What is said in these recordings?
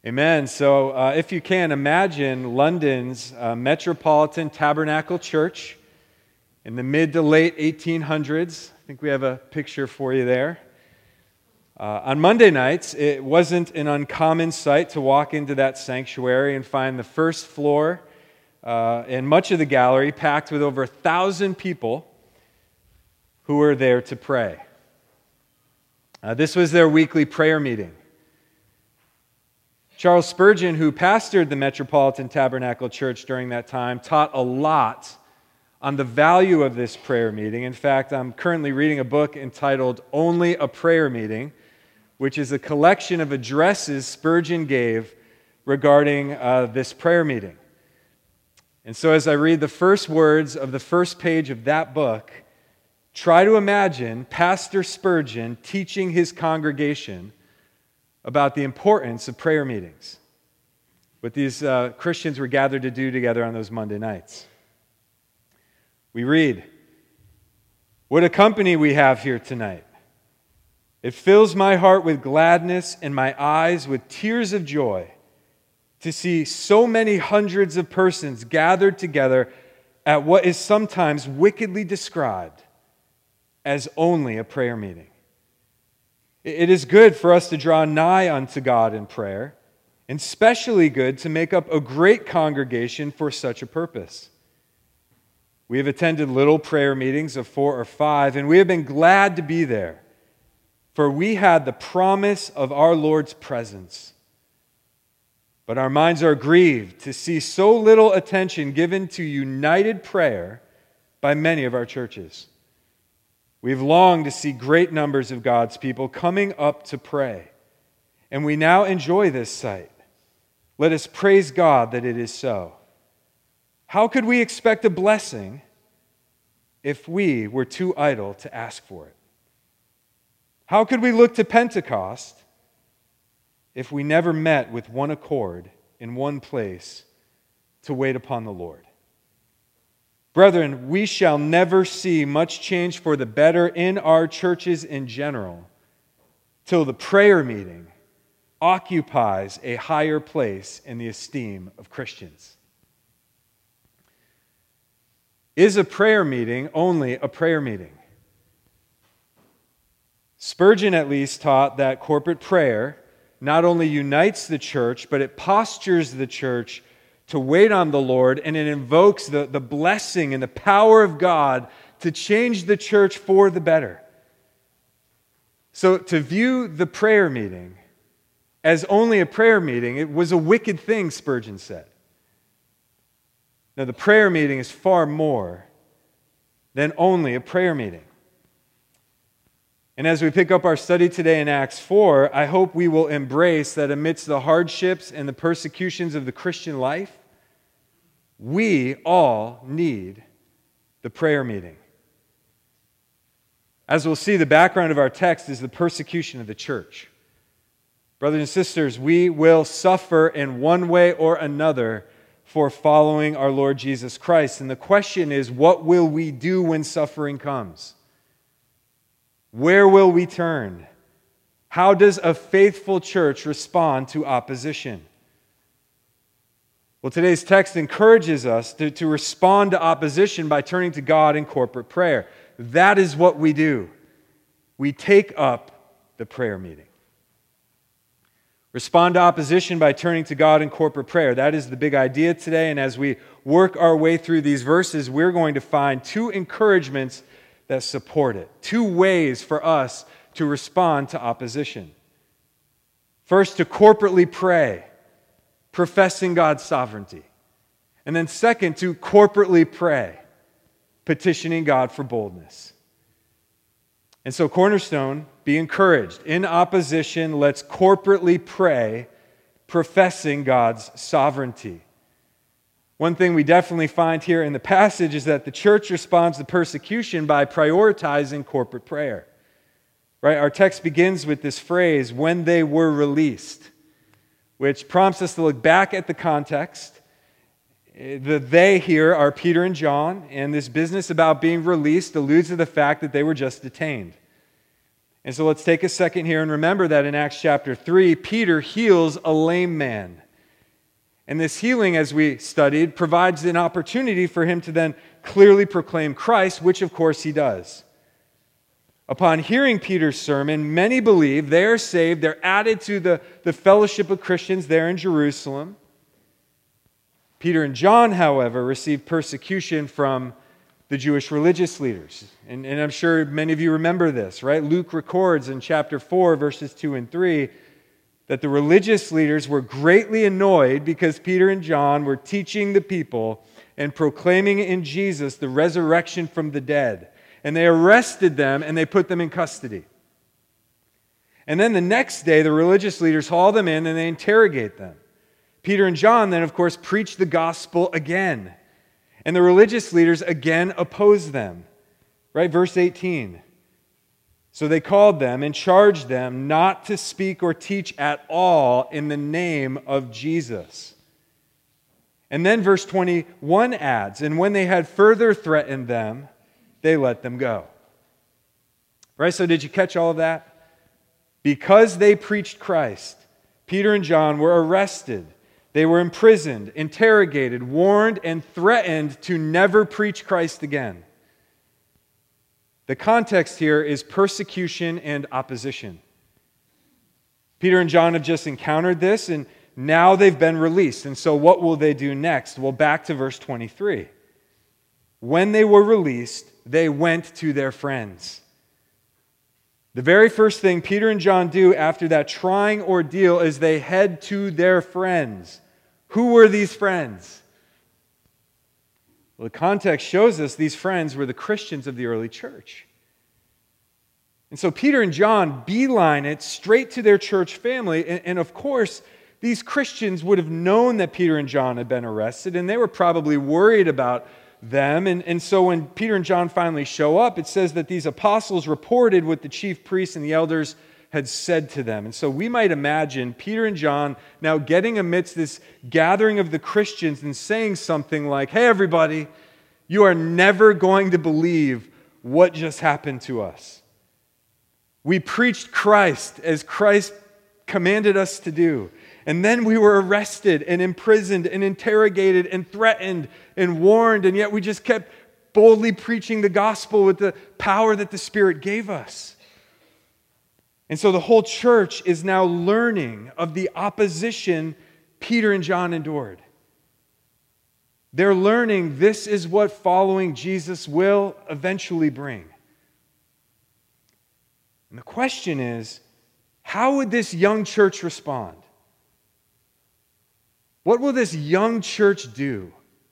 Amen. So if you can, imagine London's Metropolitan Tabernacle Church in the mid to late 1800s. I think we have a picture for you there. On Monday nights, it wasn't an uncommon sight to walk into that sanctuary and find the first floor and much of the gallery packed with over 1,000 people who were there to pray. This was their weekly prayer meeting. Charles Spurgeon, who pastored the Metropolitan Tabernacle Church during that time, taught a lot on the value of this prayer meeting. In fact, I'm currently reading a book entitled Only a Prayer Meeting, which is a collection of addresses Spurgeon gave regarding this prayer meeting. And so as I read the first words of the first page of that book, try to imagine Pastor Spurgeon teaching his congregation about the importance of prayer meetings, what these Christians were gathered to do together on those Monday nights. We read, "What a company we have here tonight. It fills my heart with gladness and my eyes with tears of joy to see so many hundreds of persons gathered together at what is sometimes wickedly described as only a prayer meeting. It is good for us to draw nigh unto God in prayer, and especially good to make up a great congregation for such a purpose. We have attended little prayer meetings of 4 or 5, and we have been glad to be there, for we had the promise of our Lord's presence. But our minds are grieved to see so little attention given to united prayer by many of our churches. We've longed to see great numbers of God's people coming up to pray, and we now enjoy this sight. Let us praise God that it is so. How could we expect a blessing if we were too idle to ask for it? How could we look to Pentecost if we never met with one accord in one place to wait upon the Lord? Brethren, we shall never see much change for the better in our churches in general till the prayer meeting occupies a higher place in the esteem of Christians." Is a prayer meeting only a prayer meeting? Spurgeon at least taught that corporate prayer not only unites the church, but it postures the church to wait on the Lord, and it invokes the blessing and the power of God to change the church for the better. So to view the prayer meeting as only a prayer meeting, it was a wicked thing, Spurgeon said. Now, the prayer meeting is far more than only a prayer meeting. And as we pick up our study today in Acts 4, I hope we will embrace that amidst the hardships and the persecutions of the Christian life, we all need the prayer meeting. As we'll see, the background of our text is the persecution of the church. Brothers and sisters, we will suffer in one way or another for following our Lord Jesus Christ. And the question is, what will we do when suffering comes? Where will we turn? How does a faithful church respond to opposition? Well, today's text encourages us to respond to opposition by turning to God in corporate prayer. That is what we do. We take up the prayer meeting. Respond to opposition by turning to God in corporate prayer. That is the big idea today, and as we work our way through these verses, we're going to find 2 encouragements that support it. 2 ways for us to respond to opposition. First, to corporately pray, professing God's sovereignty. And then second, to corporately pray, petitioning God for boldness. And so, Cornerstone, be encouraged. In opposition, let's corporately pray, professing God's sovereignty. One thing we definitely find here in the passage is that the church responds to persecution by prioritizing corporate prayer. Right? Our text begins with this phrase, "when they were released," which prompts us to look back at the context. The they here are Peter and John, and this business about being released alludes to the fact that they were just detained. And so let's take a second here and remember that in Acts chapter 3, Peter heals a lame man. And this healing, as we studied, provides an opportunity for him to then clearly proclaim Christ, which of course he does. Upon hearing Peter's sermon, many believe, they are saved, they're added to the fellowship of Christians there in Jerusalem. Peter and John, however, received persecution from the Jewish religious leaders. And I'm sure many of you remember this, right? Luke records in chapter 4, verses 2 and 3, that the religious leaders were greatly annoyed because Peter and John were teaching the people and proclaiming in Jesus the resurrection from the dead. And they arrested them and they put them in custody. And then the next day, the religious leaders haul them in and they interrogate them. Peter and John then, of course, preach the gospel again. And the religious leaders again oppose them. Right? Verse 18. So they called them and charged them not to speak or teach at all in the name of Jesus. And then verse 21 adds, and when they had further threatened them, they let them go. Right? So did you catch all of that? Because they preached Christ, Peter and John were arrested. They were imprisoned, interrogated, warned, and threatened to never preach Christ again. The context here is persecution and opposition. Peter and John have just encountered this, and now they've been released. And so what will they do next? Well, back to verse 23. When they were released, they went to their friends. The very first thing Peter and John do after that trying ordeal is they head to their friends. Who were these friends? Well, the context shows us these friends were the Christians of the early church. And so Peter and John beeline it straight to their church family. And of course, these Christians would have known that Peter and John had been arrested, and they were probably worried about them. And so when Peter and John finally show up, it says that these apostles reported what the chief priests and the elders had said to them. And so we might imagine Peter and John now getting amidst this gathering of the Christians and saying something like, hey, everybody, you are never going to believe what just happened to us. We preached Christ as Christ commanded us to do. And then we were arrested and imprisoned and interrogated and threatened and warned, and yet we just kept boldly preaching the gospel with the power that the Spirit gave us. And so the whole church is now learning of the opposition Peter and John endured. They're learning this is what following Jesus will eventually bring. And the question is, how would this young church respond? What will this young church do?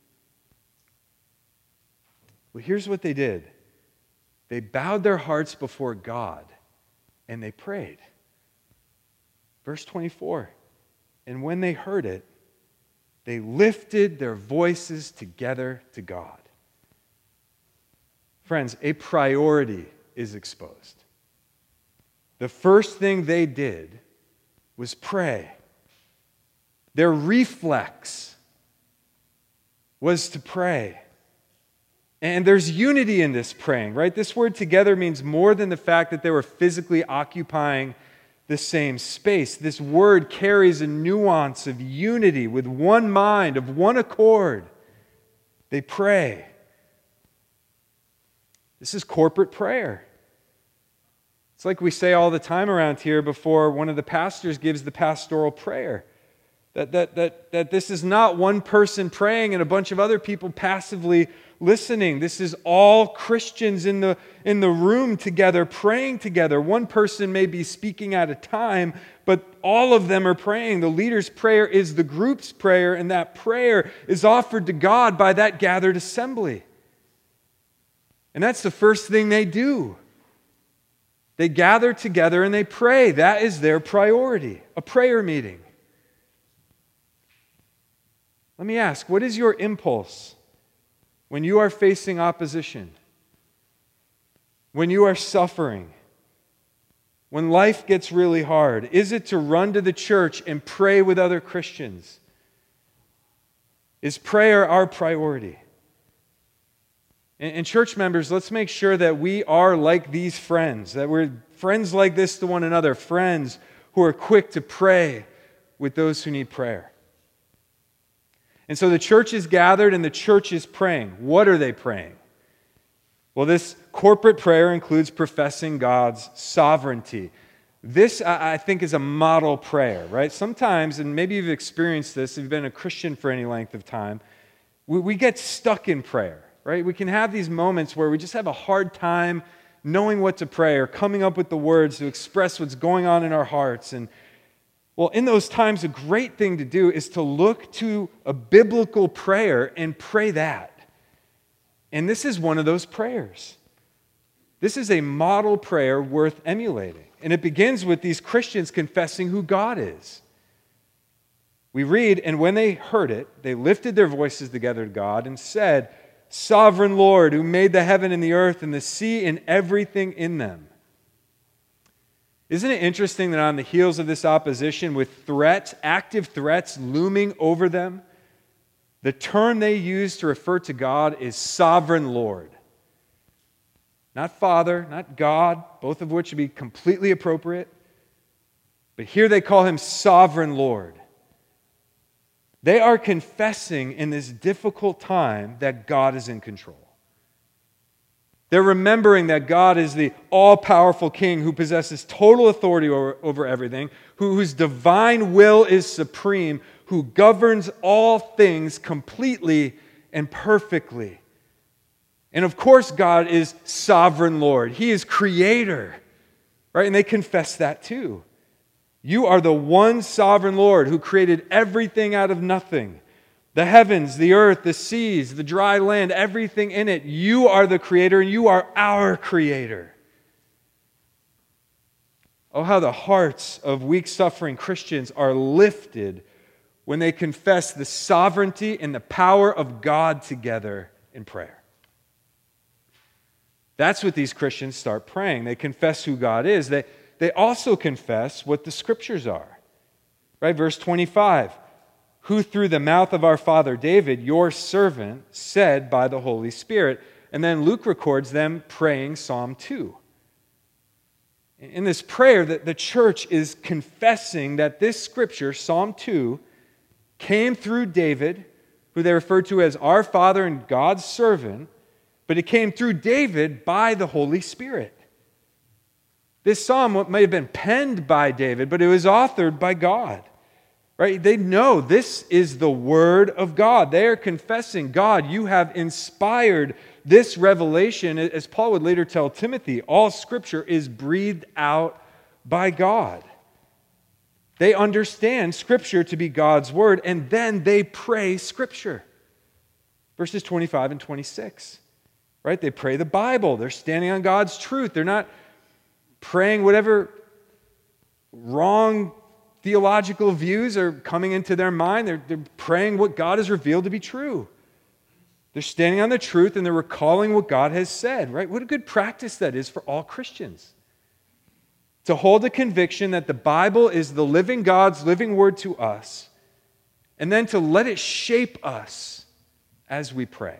Well, here's what they did. They bowed their hearts before God and they prayed. Verse 24. And when they heard it, they lifted their voices together to God. Friends, a priority is exposed. The first thing they did was pray. Their reflex was to pray. And there's unity in this praying, right? This word together means more than the fact that they were physically occupying the same space. This word carries a nuance of unity with one mind, of one accord. They pray. This is corporate prayer. It's like we say all the time around here before one of the pastors gives the pastoral prayer. That this is not one person praying and a bunch of other people passively listening. This is all Christians in the room together, praying together. One person may be speaking at a time, but all of them are praying. The leader's prayer is the group's prayer, and that prayer is offered to God by that gathered assembly. And that's the first thing they do. They gather together and they pray. That is their priority, a prayer meeting. Let me ask, what is your impulse when you are facing opposition? When you are suffering? When life gets really hard? Is it to run to the church and pray with other Christians? Is prayer our priority? And church members, let's make sure that we are like these friends, that we're friends like this to one another, friends who are quick to pray with those who need prayer. And so the church is gathered and the church is praying. What are they praying? Well, this corporate prayer includes professing God's sovereignty. This, I think, is a model prayer, right? Sometimes, and maybe you've experienced this, if you've been a Christian for any length of time, we get stuck in prayer, right? We can have these moments where we just have a hard time knowing what to pray or coming up with the words to express what's going on in our hearts. And, well, in those times, a great thing to do is to look to a biblical prayer and pray that. And this is one of those prayers. This is a model prayer worth emulating. And it begins with these Christians confessing who God is. We read, and when they heard it, they lifted their voices together to God and said, Sovereign Lord, who made the heaven and the earth and the sea and everything in them. Isn't it interesting that on the heels of this opposition, with threats, active threats looming over them, the term they use to refer to God is Sovereign Lord. Not Father, not God, both of which would be completely appropriate. But here they call him Sovereign Lord. They are confessing in this difficult time that God is in control. They're remembering that God is the all-powerful King who possesses total authority over everything, whose divine will is supreme, who governs all things completely and perfectly. And of course, God is sovereign Lord. He is creator, right? And they confess that too. You are the one sovereign Lord who created everything out of nothing. The heavens, the earth, the seas, the dry land, everything in it. You are the creator and you are our creator. Oh, how the hearts of weak, suffering Christians are lifted when they confess the sovereignty and the power of God together in prayer. That's what these Christians start praying. They confess who God is. They also confess what the Scriptures are. Right? Verse 25, who through the mouth of our father David, your servant, said by the Holy Spirit. And then Luke records them praying Psalm 2. In this prayer, the church is confessing that this Scripture, Psalm 2, came through David, who they refer to as our Father and God's servant, but it came through David by the Holy Spirit. This psalm may have been penned by David, but it was authored by God. Right? They know this is the Word of God. They are confessing, God, you have inspired this revelation. As Paul would later tell Timothy, all Scripture is breathed out by God. They understand Scripture to be God's Word, and then they pray Scripture. Verses 25 and 26. Right? They pray the Bible. They're standing on God's truth. They're not praying whatever wrong theological views are coming into their mind. They're praying what God has revealed to be true. They're standing on the truth and they're recalling what God has said. Right? What a good practice that is for all Christians. To hold a conviction that the Bible is the living God's living word to us, and then to let it shape us as we pray.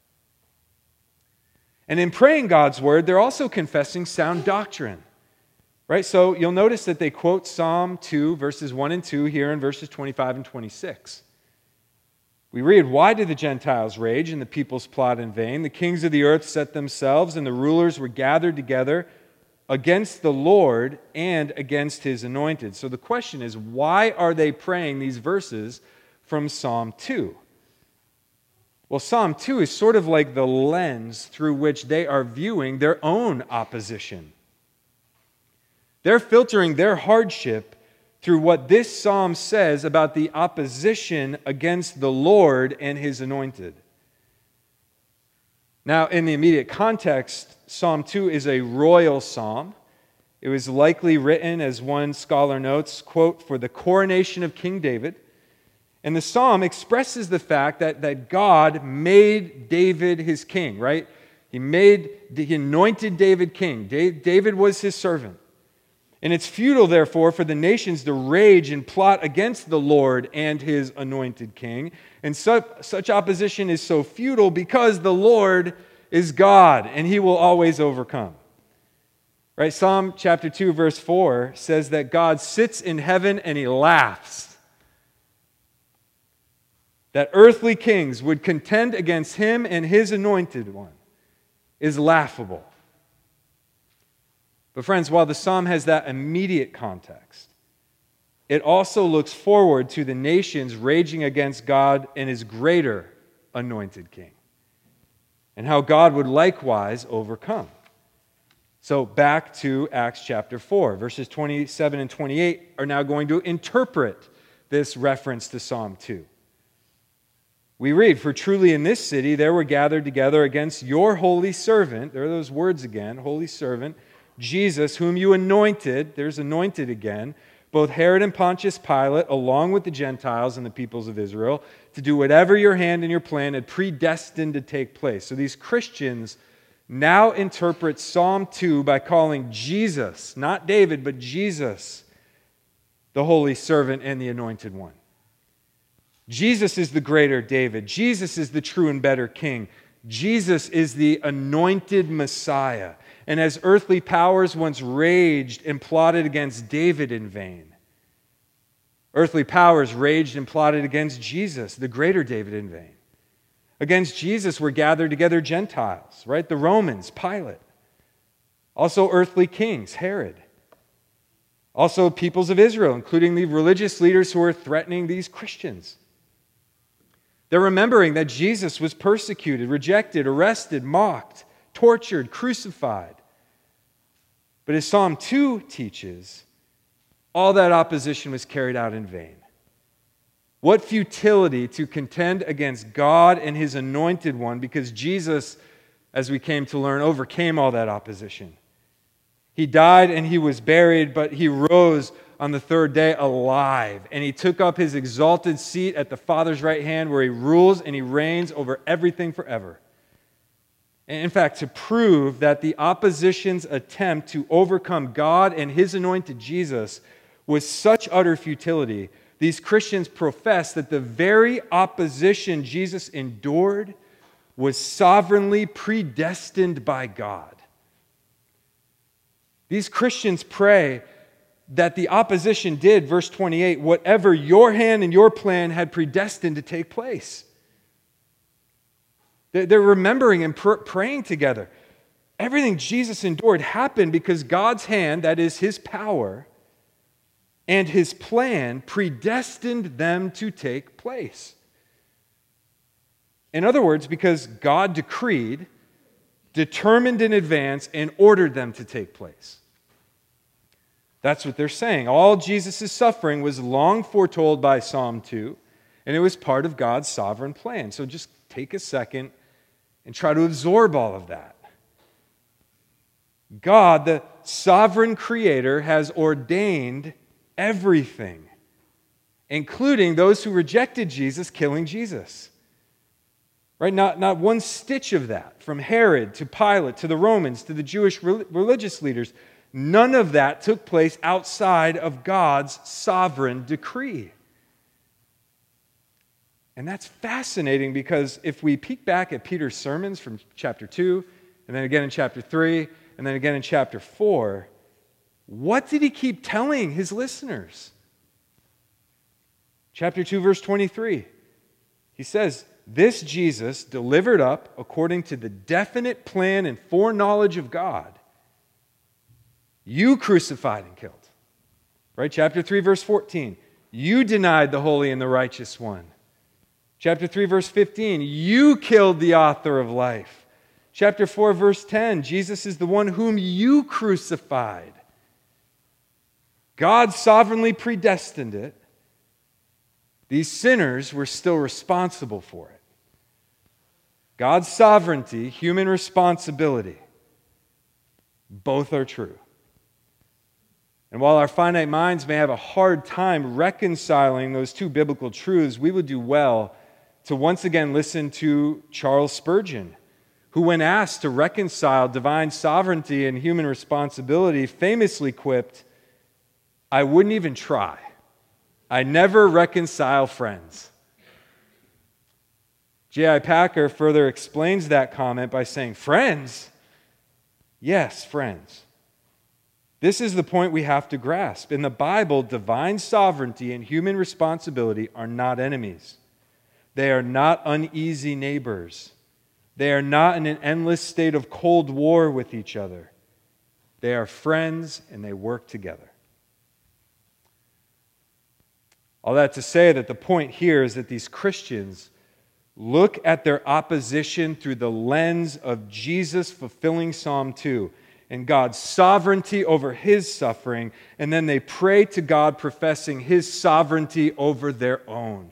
And in praying God's word, they're also confessing sound doctrine. Right? So you'll notice that they quote Psalm 2, verses 1 and 2 here in verses 25 and 26. We read, why did the Gentiles rage and the peoples plot in vain? The kings of the earth set themselves and the rulers were gathered together against the Lord and against his anointed. So the question is, why are they praying these verses from Psalm 2? Well, Psalm 2 is sort of like the lens through which they are viewing their own opposition. They're filtering their hardship through what this psalm says about the opposition against the Lord and his anointed. Now, in the immediate context, Psalm 2 is a royal psalm. It was likely written, as one scholar notes, quote, for the coronation of King David. And the psalm expresses the fact that God made David his king, right? He anointed David king. David was his servant. And it's futile, therefore, for the nations to rage and plot against the Lord and his anointed king. And such opposition is so futile because the Lord is God, and he will always overcome. Right? Psalm chapter 2, verse 4 says that God sits in heaven and he laughs. That earthly kings would contend against him and his anointed one is laughable. But friends, while the psalm has that immediate context, it also looks forward to the nations raging against God and his greater anointed king, and how God would likewise overcome. So back to Acts chapter 4, verses 27 and 28 are now going to interpret this reference to Psalm 2. We read, "For truly in this city there were gathered together against your holy servant," there are those words again, holy servant, "Jesus, whom you anointed," there's anointed again, "both Herod and Pontius Pilate, along with the Gentiles and the peoples of Israel, to do whatever your hand and your plan had predestined to take place." So these Christians now interpret Psalm 2 by calling Jesus, not David, but Jesus, the holy servant and the anointed one. Jesus is the greater David. Jesus is the true and better king. Jesus is the anointed Messiah. And as earthly powers once raged and plotted against David in vain, earthly powers raged and plotted against Jesus, the greater David, in vain. Against Jesus were gathered together Gentiles, right? The Romans, Pilate. Also earthly kings, Herod. Also peoples of Israel, including the religious leaders who were threatening these Christians. They're remembering that Jesus was persecuted, rejected, arrested, mocked, tortured, crucified. But as Psalm 2 teaches, all that opposition was carried out in vain. What futility to contend against God and his anointed one, because Jesus, as we came to learn, overcame all that opposition. He died and he was buried, but he rose on the third day alive, and he took up his exalted seat at the Father's right hand, where he rules and he reigns over everything forever. And in fact, to prove that the opposition's attempt to overcome God and his anointed Jesus was such utter futility, these Christians profess that the very opposition Jesus endured was sovereignly predestined by God. These Christians pray that the opposition did, verse 28, whatever your hand and your plan had predestined to take place. They're remembering and praying together. Everything Jesus endured happened because God's hand, that is his power, and his plan predestined them to take place. In other words, because God decreed, determined in advance, and ordered them to take place. That's what they're saying. All Jesus' suffering was long foretold by Psalm 2, and it was part of God's sovereign plan. So just take a second and try to absorb all of that. God, the sovereign creator, has ordained everything, including those who rejected Jesus, killing Jesus. Right? Not one stitch of that, from Herod to Pilate to the Romans to the Jewish religious leaders. None of that took place outside of God's sovereign decree. And that's fascinating, because if we peek back at Peter's sermons from chapter 2, and then again in chapter 3, and then again in chapter 4, what did he keep telling his listeners? Chapter 2, verse 23. He says, "This Jesus, delivered up according to the definite plan and foreknowledge of God, you crucified and killed." Right? Chapter 3, verse 14. "You denied the holy and the righteous one." Chapter 3, verse 15. "You killed the author of life." Chapter 4, verse 10. "Jesus is the one whom you crucified." God sovereignly predestined it. These sinners were still responsible for it. God's sovereignty, human responsibility, both are true. And while our finite minds may have a hard time reconciling those two biblical truths, we would do well to once again listen to Charles Spurgeon, who, when asked to reconcile divine sovereignty and human responsibility, famously quipped, "I wouldn't even try. I never reconcile friends." J.I. Packer further explains that comment by saying, friends? Yes, friends. This is the point we have to grasp. In the Bible, divine sovereignty and human responsibility are not enemies. They are not uneasy neighbors. They are not in an endless state of cold war with each other. They are friends and they work together. All that to say that the point here is that these Christians look at their opposition through the lens of Jesus fulfilling Psalm 2 and God's sovereignty over his suffering, and then they pray to God professing his sovereignty over their own.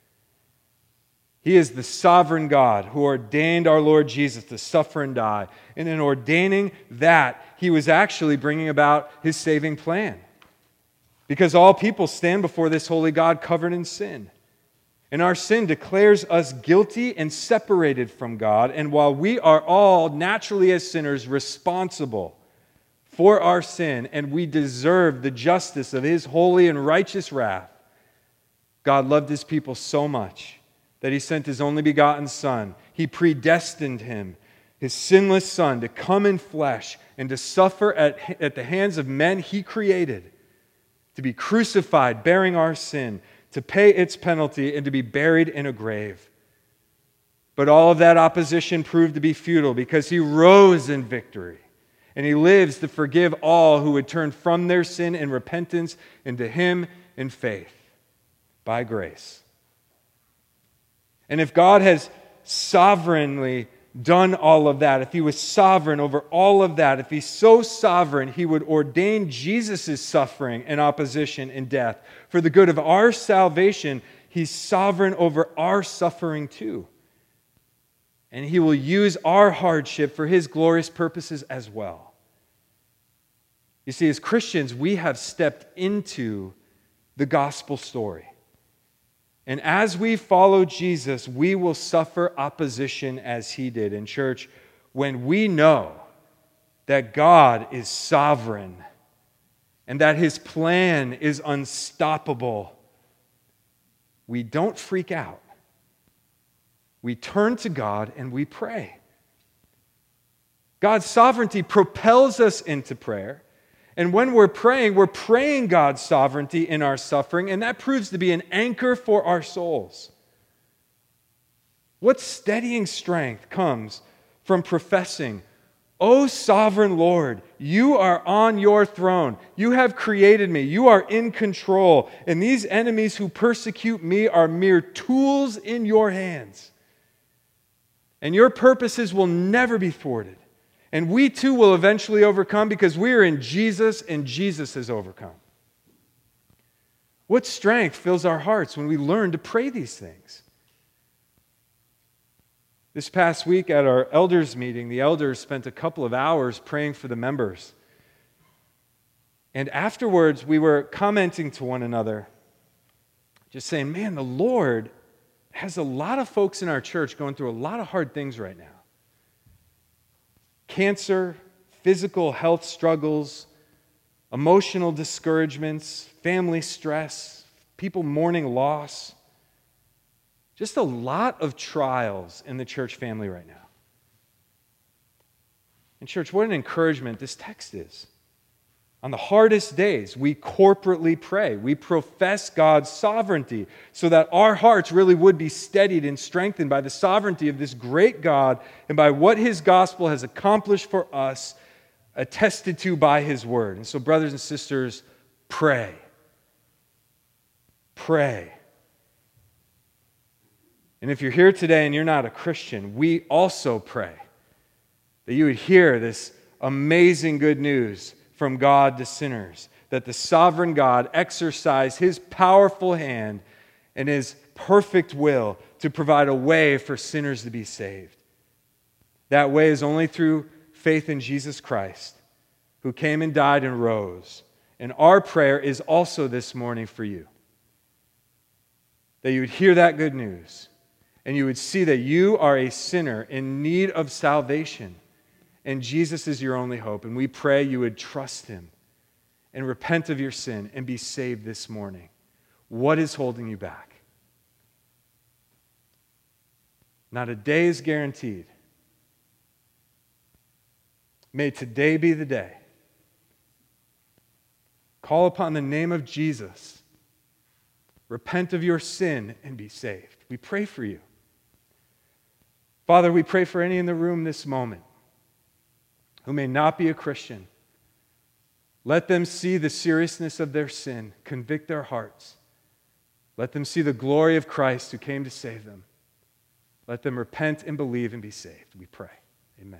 He is the sovereign God who ordained our Lord Jesus to suffer and die. And in ordaining that, he was actually bringing about his saving plan. Because all people stand before this holy God covered in sin. And our sin declares us guilty and separated from God. And while we are all naturally as sinners responsible for our sin, and we deserve the justice of his holy and righteous wrath, God loved his people so much that he sent his only begotten Son. He predestined him, his sinless Son, to come in flesh and to suffer at the hands of men he created, to be crucified, bearing our sin, to pay its penalty, and to be buried in a grave. But all of that opposition proved to be futile because he rose in victory, and he lives to forgive all who would turn from their sin in repentance into him in faith, by grace. And if God has sovereignly done all of that, if he was sovereign over all of that, if he's so sovereign, he would ordain Jesus' suffering and opposition and death for the good of our salvation. He's sovereign over our suffering too. And he will use our hardship for his glorious purposes as well. You see, as Christians, we have stepped into the gospel story. And as we follow Jesus, we will suffer opposition as he did. In church, when we know that God is sovereign and that his plan is unstoppable, we don't freak out. We turn to God and we pray. God's sovereignty propels us into prayer. And when we're praying God's sovereignty in our suffering, and that proves to be an anchor for our souls. What steadying strength comes from professing, "O sovereign Lord, you are on your throne. You have created me. You are in control. And these enemies who persecute me are mere tools in your hands. And your purposes will never be thwarted. And we too will eventually overcome because we are in Jesus and Jesus has overcome." What strength fills our hearts when we learn to pray these things? This past week at our elders meeting, the elders spent a couple of hours praying for the members. And afterwards, we were commenting to one another, just saying, man, the Lord has a lot of folks in our church going through a lot of hard things right now. Cancer, physical health struggles, emotional discouragements, family stress, people mourning loss. Just a lot of trials in the church family right now. And church, what an encouragement this text is. On the hardest days, we corporately pray. We profess God's sovereignty so that our hearts really would be steadied and strengthened by the sovereignty of this great God and by what his gospel has accomplished for us, attested to by his word. And so, brothers and sisters, pray. Pray. And if you're here today and you're not a Christian, we also pray that you would hear this amazing good news from God to sinners, that the sovereign God exercised his powerful hand and his perfect will to provide a way for sinners to be saved. That way is only through faith in Jesus Christ, who came and died and rose. And our prayer is also this morning for you, that you would hear that good news and you would see that you are a sinner in need of salvation. And Jesus is your only hope. And we pray you would trust him and repent of your sin and be saved this morning. What is holding you back? Not a day is guaranteed. May today be the day. Call upon the name of Jesus. Repent of your sin and be saved. We pray for you. Father, we pray for any in the room this moment who may not be a Christian. Let them see the seriousness of their sin, convict their hearts. Let them see the glory of Christ who came to save them. Let them repent and believe and be saved. We pray. Amen.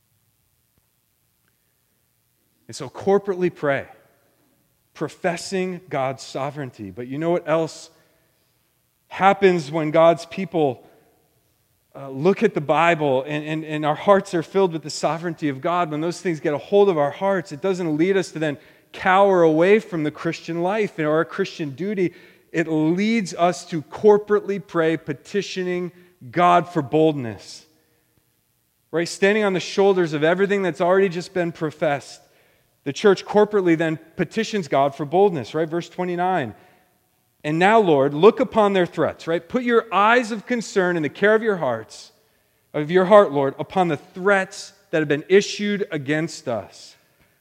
And so corporately pray, professing God's sovereignty. But you know what else happens when God's people look at the Bible and our hearts are filled with the sovereignty of God? When those things get a hold of our hearts, it doesn't lead us to then cower away from the Christian life or our Christian duty. It leads us to corporately pray, petitioning God for boldness. Right? Standing on the shoulders of everything that's already just been professed. The church corporately then petitions God for boldness, right? Verse 29. And now, Lord, look upon their threats, right? Put your eyes of concern and the care of your heart, Lord, upon the threats that have been issued against us.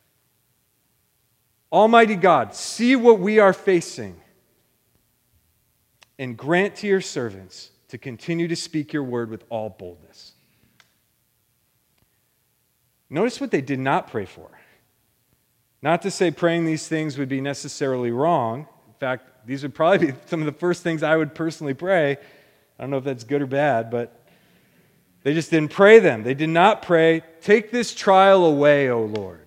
Almighty God, see what we are facing and grant to your servants to continue to speak your word with all boldness. Notice what they did not pray for. Not to say praying these things would be necessarily wrong. In fact, these would probably be some of the first things I would personally pray. I don't know if that's good or bad, but they just didn't pray them. They did not pray, take this trial away, O Lord.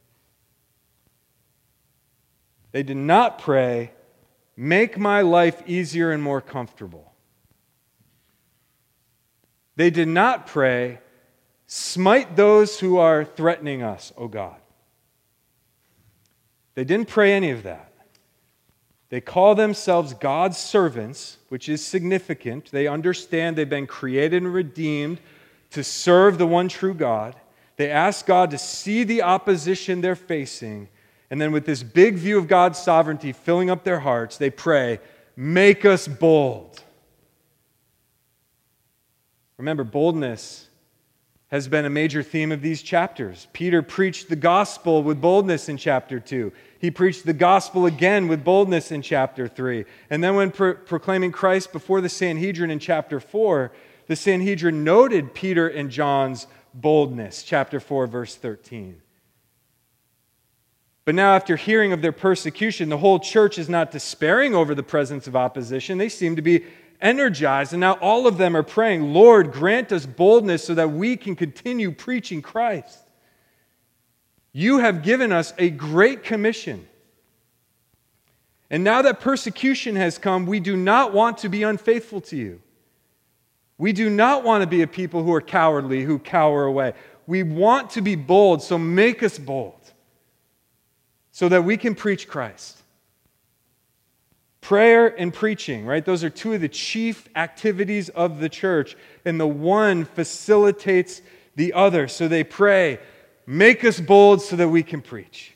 They did not pray, make my life easier and more comfortable. They did not pray, smite those who are threatening us, O God. They didn't pray any of that. They call themselves God's servants, which is significant. They understand they've been created and redeemed to serve the one true God. They ask God to see the opposition they're facing, and then with this big view of God's sovereignty filling up their hearts, they pray, make us bold. Remember, boldness has been a major theme of these chapters. Peter preached the gospel with boldness in chapter 2. He preached the gospel again with boldness in chapter 3. And then when proclaiming Christ before the Sanhedrin in chapter 4, the Sanhedrin noted Peter and John's boldness, chapter 4, verse 13. But now after hearing of their persecution, the whole church is not despairing over the presence of opposition. They seem to be energized, and now all of them are praying, Lord, grant us boldness so that we can continue preaching Christ. You have given us a great commission. And now that persecution has come, we do not want to be unfaithful to you. We do not want to be a people who are cowardly, who cower away. We want to be bold, so make us bold so that we can preach Christ. Prayer and preaching, right? Those are two of the chief activities of the church, and the one facilitates the other. So they pray, make us bold so that we can preach.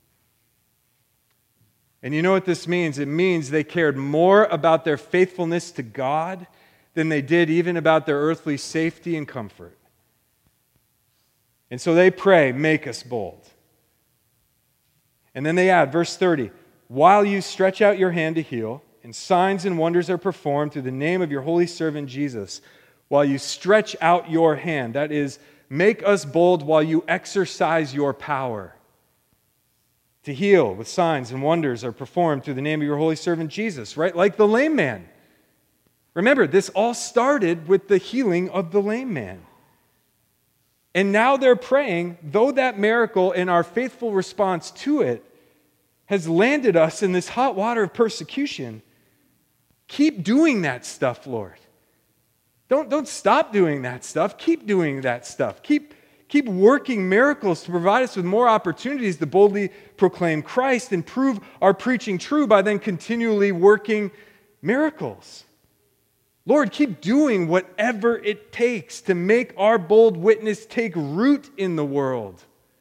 And you know what this means? It means they cared more about their faithfulness to God than they did even about their earthly safety and comfort. And so they pray, make us bold. And then they add, verse 30, while you stretch out your hand to heal, and signs and wonders are performed through the name of your holy servant Jesus, while you stretch out your hand, that is, make us bold while you exercise your power. To heal with signs and wonders are performed through the name of your holy servant Jesus, right? Like the lame man. Remember, this all started with the healing of the lame man. And now they're praying, though that miracle and our faithful response to it has landed us in this hot water of persecution, keep doing that stuff, Lord. Don't stop doing that stuff. Keep doing that stuff. Keep working miracles to provide us with more opportunities to boldly proclaim Christ and prove our preaching true by then continually working miracles. Lord, keep doing whatever it takes to make our bold witness take root in the world.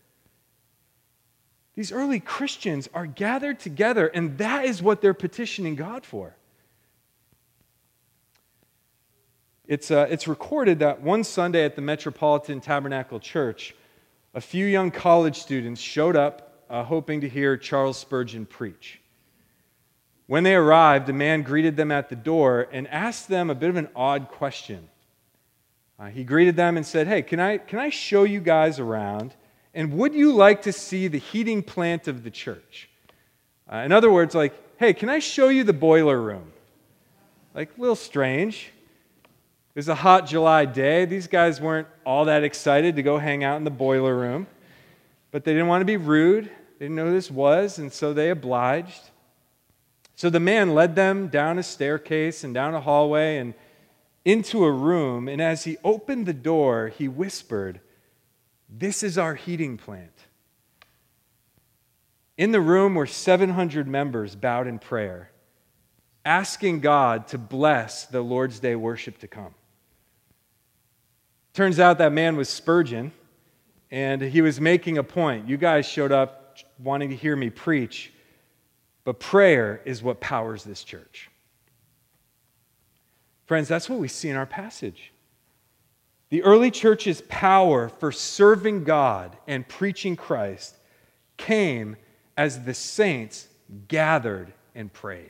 These early Christians are gathered together, and that is what they're petitioning God for. It's recorded that one Sunday at the Metropolitan Tabernacle Church, a few young college students showed up hoping to hear Charles Spurgeon preach. When they arrived, a man greeted them at the door and asked them a bit of an odd question. He greeted them and said, "Hey, can I show you guys around? And would you like to see the heating plant of the church?" In other words, like, "Hey, can I show you the boiler room?" Like, a little strange. It was a hot July day. These guys weren't all that excited to go hang out in the boiler room, but they didn't want to be rude. They didn't know who this was, and so they obliged. So the man led them down a staircase and down a hallway and into a room, and as he opened the door, he whispered, "This is our heating plant." In the room were 700 members bowed in prayer, asking God to bless the Lord's Day worship to come. Turns out that man was Spurgeon, and he was making a point. You guys showed up wanting to hear me preach, but prayer is what powers this church. Friends, that's what we see in our passage. The early church's power for serving God and preaching Christ came as the saints gathered and prayed.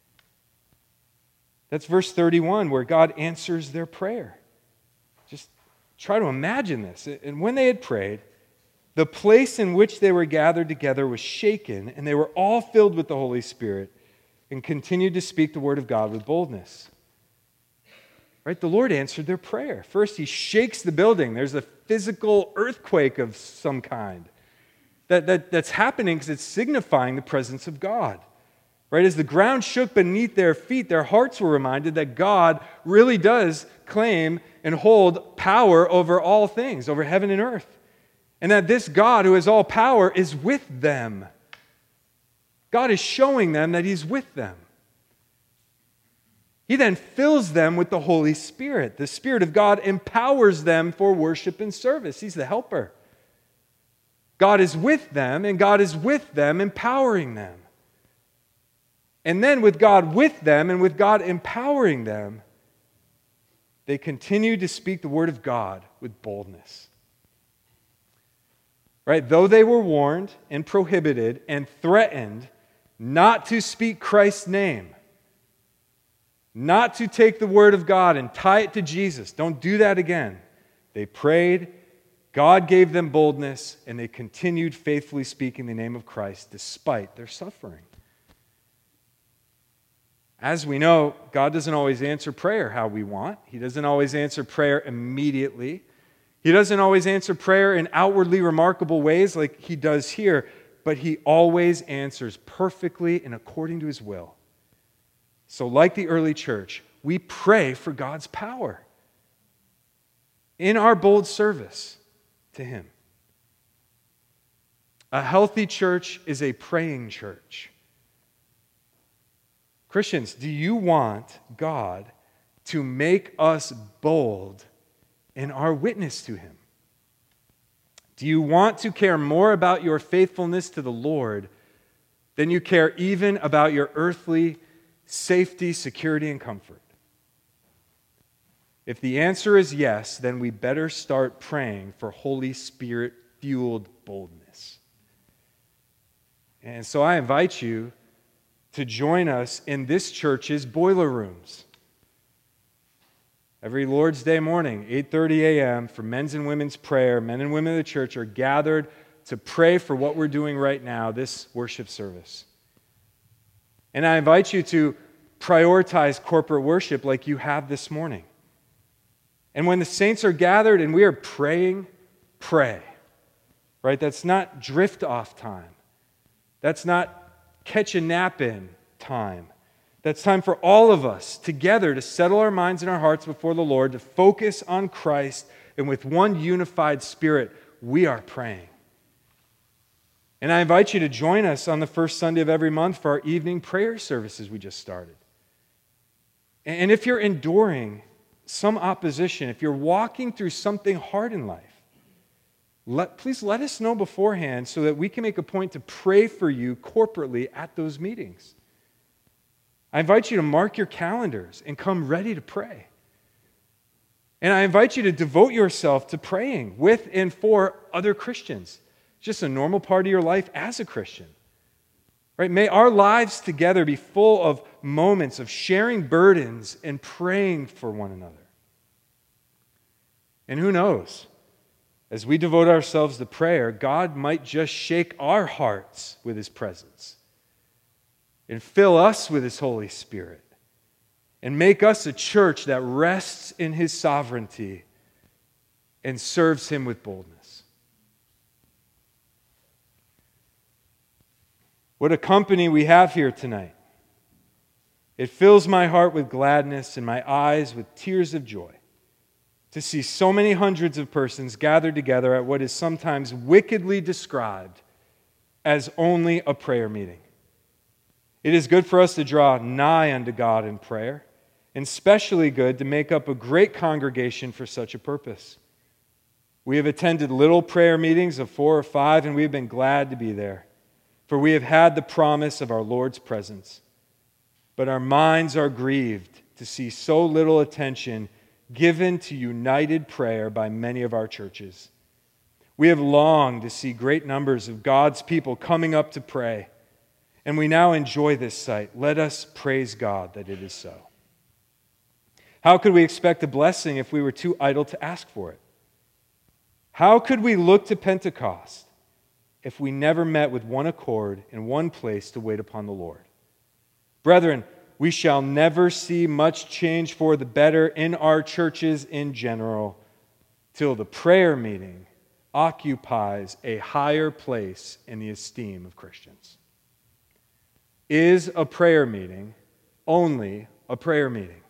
That's verse 31, where God answers their prayer. Just try to imagine this. And when they had prayed, the place in which they were gathered together was shaken, and they were all filled with the Holy Spirit and continued to speak the word of God with boldness. Right? The Lord answered their prayer. First, he shakes the building. There's a physical earthquake of some kind that's happening because it's signifying the presence of God. Right? As the ground shook beneath their feet, their hearts were reminded that God really does claim and hold power over all things, over heaven and earth. And that this God who has all power is with them. God is showing them that he's with them. He then fills them with the Holy Spirit. The Spirit of God empowers them for worship and service. He's the helper. God is with them, and God is with them, empowering them. And then with God with them and with God empowering them, they continue to speak the word of God with boldness. Right? Though they were warned and prohibited and threatened not to speak Christ's name, not to take the word of God and tie it to Jesus. Don't do that again. They prayed, God gave them boldness, and they continued faithfully speaking the name of Christ despite their suffering. As we know, God doesn't always answer prayer how we want. He doesn't always answer prayer immediately. He doesn't always answer prayer in outwardly remarkable ways like he does here, but he always answers perfectly and according to his will. So like the early church, we pray for God's power in our bold service to him. A healthy church is a praying church. Christians, do you want God to make us bold in our witness to him? Do you want to care more about your faithfulness to the Lord than you care even about your earthly safety, security, and comfort? If the answer is yes, then we better start praying for Holy Spirit-fueled boldness. And so I invite you to join us in this church's boiler rooms. Every Lord's Day morning, 8:30 a.m., for men's and women's prayer, men and women of the church are gathered to pray for what we're doing right now, this worship service. And I invite you to prioritize corporate worship like you have this morning. And when the saints are gathered and we are praying, pray. Right? That's not drift off time. That's not catch a nap in time. That's time for all of us together to settle our minds and our hearts before the Lord, to focus on Christ, and with one unified spirit, we are praying. And I invite you to join us on the first Sunday of every month for our evening prayer services we just started. And if you're enduring some opposition, if you're walking through something hard in life, please let us know beforehand so that we can make a point to pray for you corporately at those meetings. I invite you to mark your calendars and come ready to pray. And I invite you to devote yourself to praying with and for other Christians. It's just a normal part of your life as a Christian. Right? May our lives together be full of moments of sharing burdens and praying for one another. And who knows? As we devote ourselves to prayer, God might just shake our hearts with His presence and fill us with His Holy Spirit and make us a church that rests in His sovereignty and serves Him with boldness. What a company we have here tonight. It fills my heart with gladness and my eyes with tears of joy to see so many hundreds of persons gathered together at what is sometimes wickedly described as only a prayer meeting. It is good for us to draw nigh unto God in prayer, and especially good to make up a great congregation for such a purpose. We have attended little prayer meetings of 4 or 5, and we have been glad to be there, for we have had the promise of our Lord's presence. But our minds are grieved to see so little attention given to united prayer by many of our churches. We have longed to see great numbers of God's people coming up to pray, and we now enjoy this sight. Let us praise God that it is so. How could we expect a blessing if we were too idle to ask for it? How could we look to Pentecost if we never met with one accord in one place to wait upon the Lord? Brethren, we shall never see much change for the better in our churches in general till the prayer meeting occupies a higher place in the esteem of Christians. Is a prayer meeting only a prayer meeting?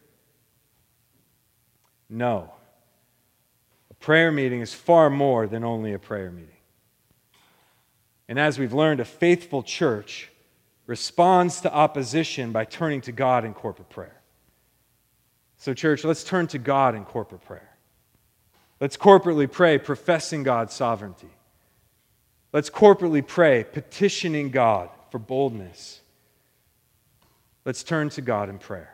No. A prayer meeting is far more than only a prayer meeting. And as we've learned, a faithful church responds to opposition by turning to God in corporate prayer. So, church, let's turn to God in corporate prayer. Let's corporately pray, professing God's sovereignty. Let's corporately pray, petitioning God for boldness. Let's turn to God in prayer.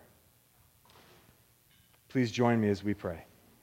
Please join me as we pray.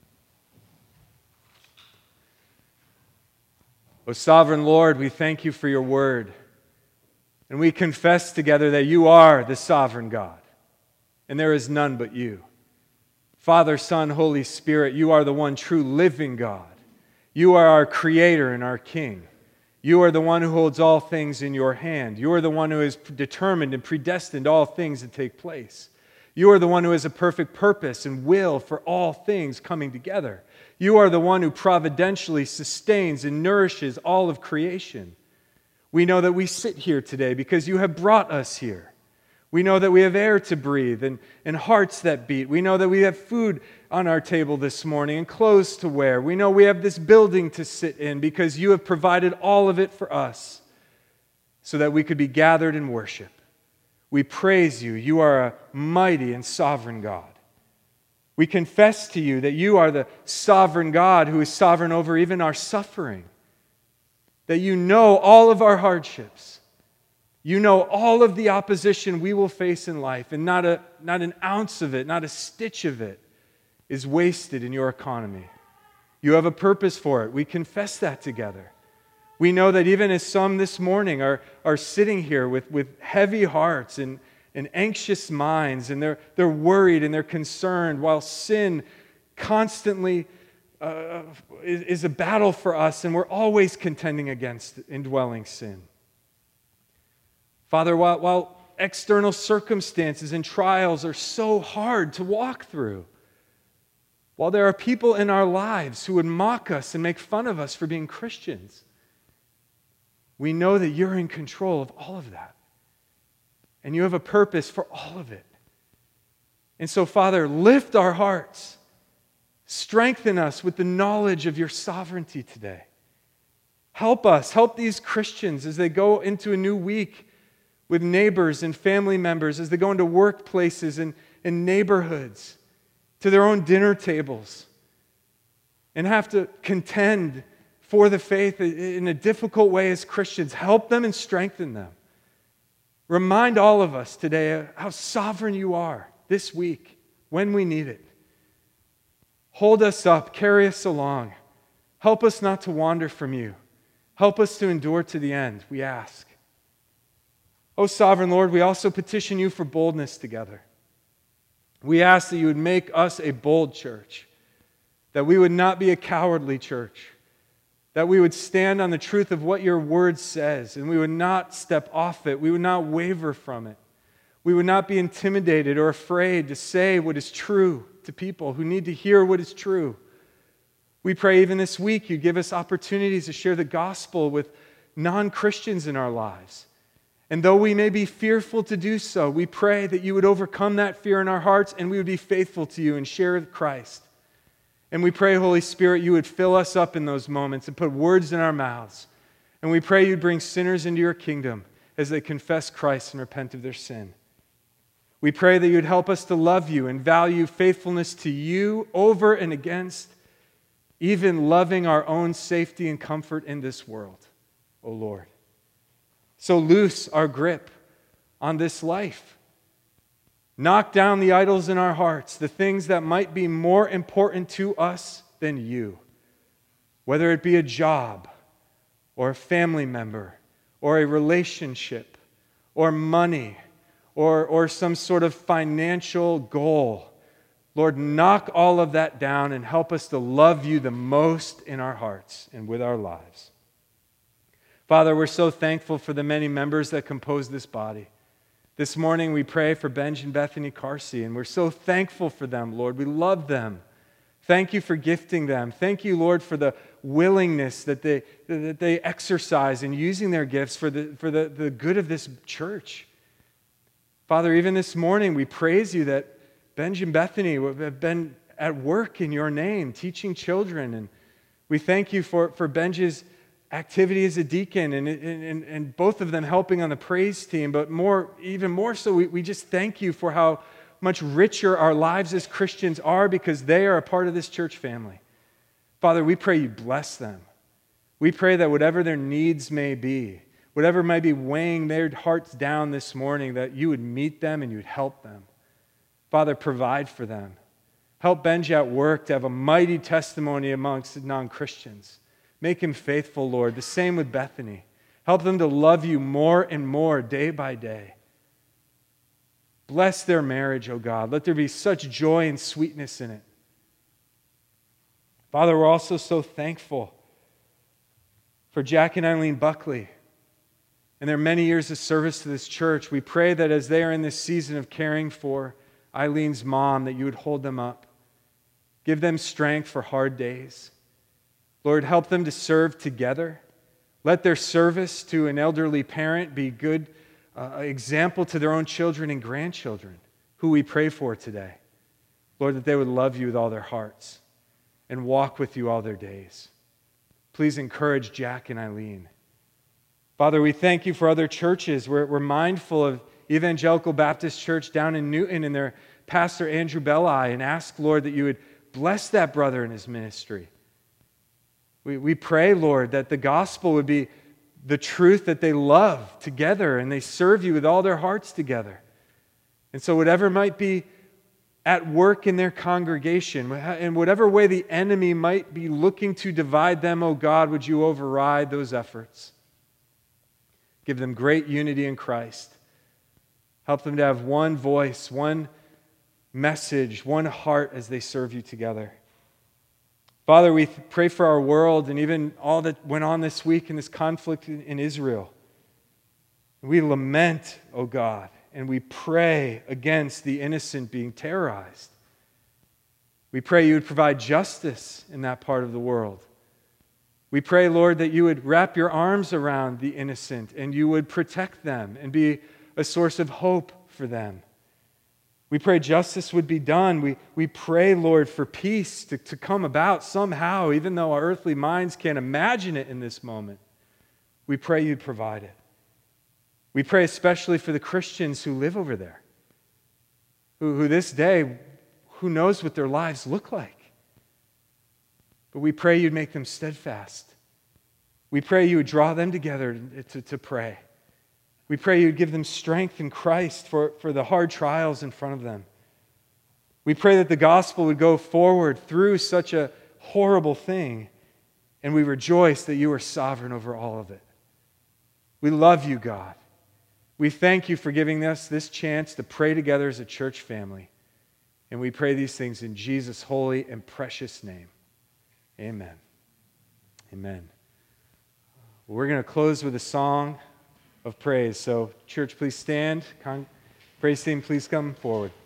O sovereign Lord, we thank you for your word. And we confess together that you are the sovereign God, and there is none but you. Father, Son, Holy Spirit, you are the one true living God. You are our Creator and our King. You are the one who holds all things in your hand. You are the one who has determined and predestined all things to take place. You are the one who has a perfect purpose and will for all things coming together. You are the one who providentially sustains and nourishes all of creation. We know that we sit here today because you have brought us here. We know that we have air to breathe and hearts that beat. We know that we have food on our table this morning and clothes to wear. We know we have this building to sit in because you have provided all of it for us so that we could be gathered in worship. We praise you. You are a mighty and sovereign God. We confess to you that you are the sovereign God who is sovereign over even our suffering. That you know all of our hardships. You know all of the opposition we will face in life, and not an ounce of it, not a stitch of it is wasted in your economy. You have a purpose for it. We confess that together. We know that even as some this morning are sitting here with heavy hearts and anxious minds, and they're worried and they're concerned, while sin constantly is a battle for us, and we're always contending against indwelling sin. Father, while external circumstances and trials are so hard to walk through, while there are people in our lives who would mock us and make fun of us for being Christians, we know that you're in control of all of that. And you have a purpose for all of it. And so, Father, lift our hearts. Strengthen us with the knowledge of your sovereignty today. Help us, help these Christians as they go into a new week with neighbors and family members, as they go into workplaces and neighborhoods, to their own dinner tables, and have to contend for the faith in a difficult way as Christians. Help them and strengthen them. Remind all of us today how sovereign you are this week when we need it. Hold us up, carry us along. Help us not to wander from you. Help us to endure to the end, we ask. O sovereign Lord, we also petition you for boldness together. We ask that you would make us a bold church, that we would not be a cowardly church, that we would stand on the truth of what your word says, and we would not step off it. We would not waver from it. We would not be intimidated or afraid to say what is true to people who need to hear what is true. We pray even this week you give us opportunities to share the gospel with non-Christians in our lives. And though we may be fearful to do so, we pray that you would overcome that fear in our hearts and we would be faithful to you and share Christ. And we pray, Holy Spirit, you would fill us up in those moments and put words in our mouths. And we pray you'd bring sinners into your kingdom as they confess Christ and repent of their sin. We pray that you'd help us to love you and value faithfulness to you over and against even loving our own safety and comfort in this world, O Lord. So loose our grip on this life. Knock down the idols in our hearts, the things that might be more important to us than you, whether it be a job or a family member or a relationship or money or some sort of financial goal. Lord, knock all of that down and help us to love you the most in our hearts and with our lives. Father, we're so thankful for the many members that compose this body. This morning we pray for Benj and Bethany Carsey, and we're so thankful for them, Lord. We love them. Thank you for gifting them. Thank you, Lord, for the willingness that they exercise in using their gifts for the good of this church. Father, even this morning we praise you that Benj and Bethany have been at work in your name, teaching children. And we thank you for Benj's activity as a deacon and both of them helping on the praise team. But even more so, we just thank you for how much richer our lives as Christians are because they are a part of this church family. Father, we pray you bless them. We pray that whatever their needs may be, whatever might be weighing their hearts down this morning, that you would meet them and you would help them. Father, provide for them. Help Benj at work to have a mighty testimony amongst non-Christians. Make him faithful, Lord. The same with Bethany. Help them to love you more and more day by day. Bless their marriage, O God. Let there be such joy and sweetness in it. Father, we're also so thankful for Jack and Eileen Buckley and their many years of service to this church. We pray that as they are in this season of caring for Eileen's mom, that you would hold them up. Give them strength for hard days. Lord, help them to serve together. Let their service to an elderly parent be good example to their own children and grandchildren, who we pray for today. Lord, that they would love you with all their hearts and walk with you all their days. Please encourage Jack and Eileen. Father, we thank you for other churches. We're mindful of Evangelical Baptist Church down in Newton and their pastor, Andrew Belli, and ask, Lord, that you would bless that brother in his ministry. We pray, Lord, that the gospel would be the truth that they love together and they serve you with all their hearts together. And so whatever might be at work in their congregation, in whatever way the enemy might be looking to divide them, oh God, would you override those efforts? Give them great unity in Christ. Help them to have one voice, one message, one heart as they serve you together. Father, we pray for our world and even all that went on this week in this conflict in Israel. We lament, oh God, and we pray against the innocent being terrorized. We pray you would provide justice in that part of the world. We pray, Lord, that you would wrap your arms around the innocent and you would protect them and be a source of hope for them. We pray justice would be done. We pray, Lord, for peace to come about somehow, even though our earthly minds can't imagine it in this moment. We pray you'd provide it. We pray especially for the Christians who live over there, who this day, who knows what their lives look like. But we pray you'd make them steadfast. We pray you would draw them together to pray. We pray you'd give them strength in Christ for the hard trials in front of them. We pray that the gospel would go forward through such a horrible thing, and we rejoice that you are sovereign over all of it. We love you, God. We thank you for giving us this chance to pray together as a church family. And we pray these things in Jesus' holy and precious name. Amen. Amen. We're going to close with a song of praise. So, church, please stand. Praise team, please come forward.